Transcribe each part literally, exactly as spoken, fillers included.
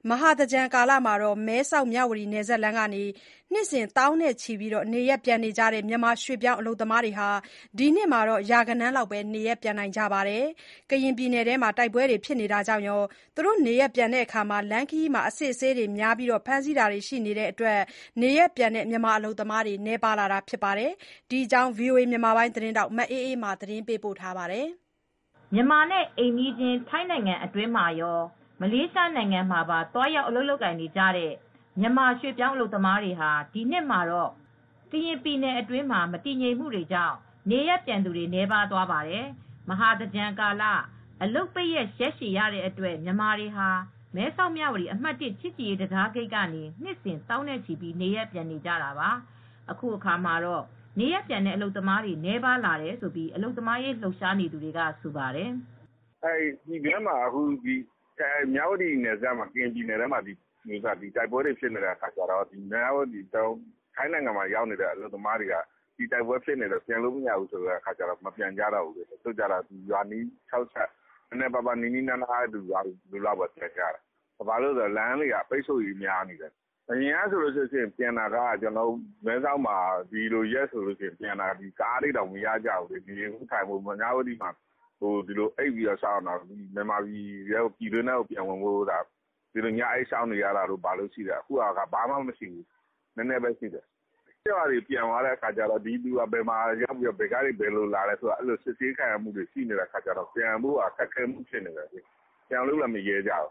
မဟာသင်္ကြန်ကာလမှာမဲဆောက်မြဝတီနယ်စပ်လမ်းကနေ နှစ်စဉ်သောင်းနဲ့ချီနေရပ်ပြန်နေကြတဲ့မြန်မာရွှေ့ပြောင်းအလုပ်သမားတွေဟာ ဒီနှစ်မှာရာဂဏန်းလောက်ပဲနေရပ်ပြန်နိုင်ကြပါတယ်။ ကရင်ပြည်နယ်ထဲမှာတိုက်ပွဲတွေဖြစ်နေတာကြောင့်ရော နေရပ်ပြန်တဲ့အခါ လမ်းခရီးမှာအစစ်အဆေးတွေများပြီးဖမ်းဆီးတာတွေရှိနေတဲ့အတွက် နေရပ်ပြန်တဲ့မြန်မာအလုပ်သမားတွေနည်းပါးလာတာပါ။ ဒီအကြောင်း ဗွီအိုအေသတင်းထောက်မအေးအေးမာသတင်းပေးပို့ထားပါတယ်။ မြန်မာနဲ့အိမ်နီးချင်းထိုင်းနိုင်ငံအတွင်းမှာရော မလေးရှားနိုင်ငံမှာပါသွားရောက်အလုပ်လုပ်နေကြတဲ့မြန်မာရွှေ့ပြောင်းအလုပ်သမားတွေဟာ ဒီနှစ်မှာတော့ ကရင်ပြည်နယ်အတွင်းမှာမတည်ငြိမ်မှုတွေကြောင့် နေရပ်ပြန်သူတွေနည်းပါးသွားပါတယ်။ မဟာသင်္ကြန်ကာလ အလုပ်ပိတ်ရက်ရက်ရှည်ရတဲ့အတွက်မြန်မာတွေဟာ မဲဆောက်မြဝတီအမှတ် ချစ်ကြည်ရေးတံတားဂိတ်ကနေ နှစ်စဉ်သောင်းနဲ့ချီနေရပ်ပြန်နေကြတာပါ။ အခုအခါမှာတော့ နေရပ်ပြန်တဲ့အလုပ်သမားတွေနည်းပါးလာတယ်လို့ အလုပ်သမားရေးလှုပ်ရှားနေသူတွေကဆိုပါတယ်။ "ပြည်တွင်းမှာအခုမြဝတီနယ်စပ်မှာကရင်ပြည်နယ်ထဲမှာတိုက်ပွဲတွေဖြစ်နေတဲ့အခါကျတော့ ထိုင်းနိုင်ငံမှာရောက်နေတဲ့အလုပ်သမားတွေကတိုက်ပွဲဖြစ်နေလို့ပြန်လို့မရဘူးဆိုတော့မပြန်ကြတော့ဘူး။ တချို့ကတော့ရွာနီးနီးနားနားကရွာတွေလောက်ပဲပြန်ကြတာ။ ဘာလို့လဲဆိုတော့လမ်းတွေကပိတ်ဆို့ရေးများနေတယ်။ အရင်ကဆိုရင်ပြန်တာကမဲဆောက်မှာဒီလိုရက်ဆိုပြန်တာကားတွေတောင်မရကြဘူး။ နေဖို့ထိုင်ဖို့မြဝတီမှာဒီလိုအိပ်ပြီးစောင့်ရတာမြန်မာပြည်ထဲကိုပြန်ဝင်ဖို့ညအိပ်စောင့်နေရတာရှိတယ်။ အခုကဘာမှမရှိဘူးနည်းနည်းပဲရှိတယ်။ ရွာတွေပြန်သွားတဲ့အခါကျတော့ဒီလူကဘယ်မှာရောက်ဘယ်ကနေဘယ်လိုလာလဲဆိုတာစစ်ဆေးခံရတာရှိနေတဲ့အခါကျတော့ပြန်ဖို့ခက်ခဲနေတယ်။ ပြန်လို့လည်းမရဲကြဘူး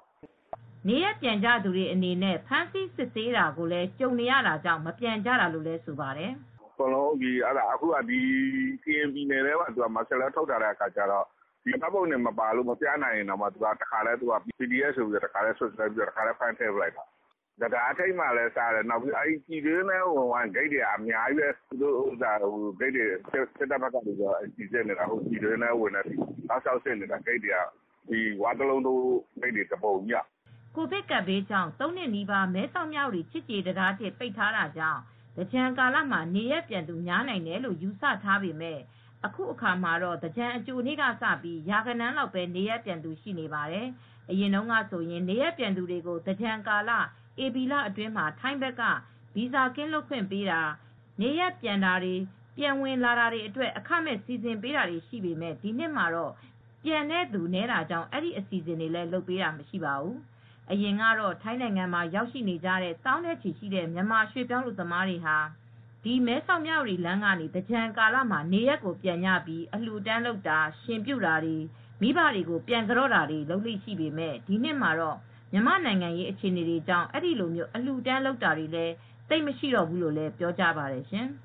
" နေရပ်ပြန်ကြသူတွေအနေနဲ့ဖမ်းဆီးစစ်ဆေးတာကိုလည်းကြုံနေရတာကြောင့်မပြန်ကြတာလို့လည်းဆိုပါတယ်။ "အကုန်လုံးအခုကကရင်ပြည်နယ်ထဲမှာမာရှယ်လောထုတ်ထားတဲ့အခါကျတော့မှတ်ပုံတင်မပါလို့မပြနိုင်ရင်တောင် တခါတည်း ပီဒီအက်ဖမ်းထည့်ပစ်လိုက်တာ။ တံတားထိပ်မှာလည်းစစ်တယ်ပြည်တွင်းထဲကိုဝင်သွားရင်ဂိတ်တွေကအများကြီးပဲစစ်တပ်ဘက်ကစီစစ်နေတာပြည်တွင်းထဲဝင်တဲ့အထိတောက်လျှောက်စစ်နေတာဂိတ်တွေက ဝါးတလုံးတိုးဂိတ်တွေတပုံကြီးက " ကိုဗစ်ကပ်ဘေးကြောင့် သုံးနှစ်နီးပါးမဲဆောက်မြဝတီချစ်ကြည်ရေးတံတား ပိတ်ထားတာကြောင့် သင်္ကြန်ကာလမှာနေရပ်ပြန်သူများနိုင်တယ်လို့ယူဆထားပေမဲ့ အခုအခါမှာတော့သင်္ကြန်အကြိုနေ့ကစပြီး ရာဂဏန်းလောက်ပဲနေရပ်ပြန်သူရှိနေပါတယ်။ အရင်တုန်းကဆိုရင် နေရပ်ပြန်သူတွေကို သင်္ကြန်ကာလ ဧပြီလအတွင်းမှာ ထိုင်းဘက်က ဗီဇာကင်းလွတ်ခွင့်ပေးတာ၊ နေရပ်ပြန်တာတွေ ပြန်ဝင်လာတာတွေအတွက် အခမဲ့စီစဉ်ပေးတာတွေရှိပေမဲ့ ဒီနှစ်မှာတော့ ပြန်တဲ့သူနည်းတာကြောင့် အဲဒီအစီစဉ်တွေလည်းလုပ်ပေးတာမရှိပါဘူး။ အရင်ကတော့ထိုင်းနိုင်ငံမှာရောက်ရှိနေကြတဲ့သောင်းနဲ့ချီရှိတဲ့မြန်မာရွှေ့ပြောင်းအလုပ်သမားတွေဟာ ဒီမဲဆောက်မြဝတီလမ်းကနေ သင်္ကြန်ကာလမှာနေရပ်ကိုပြန်ကြပြီး အလှူအတန်းလုပ်တာ ရှင်ပြုတာတွေ မိဘတွေကိုပြန်ကန်တော့တာတွေလုပ်လေ့ရှိပေမဲ့ ဒီနှစ်မှာတော့မြန်မာ့နိုင်ငံရေးအခြေအနေတွေကြောင့် အဲဒီလိုအလှူအတန်းလုပ်တာတွေလည်းသိပ်မရှိတော့ဘူးလို့လည်းပြောကြပါတယ်ရှင်။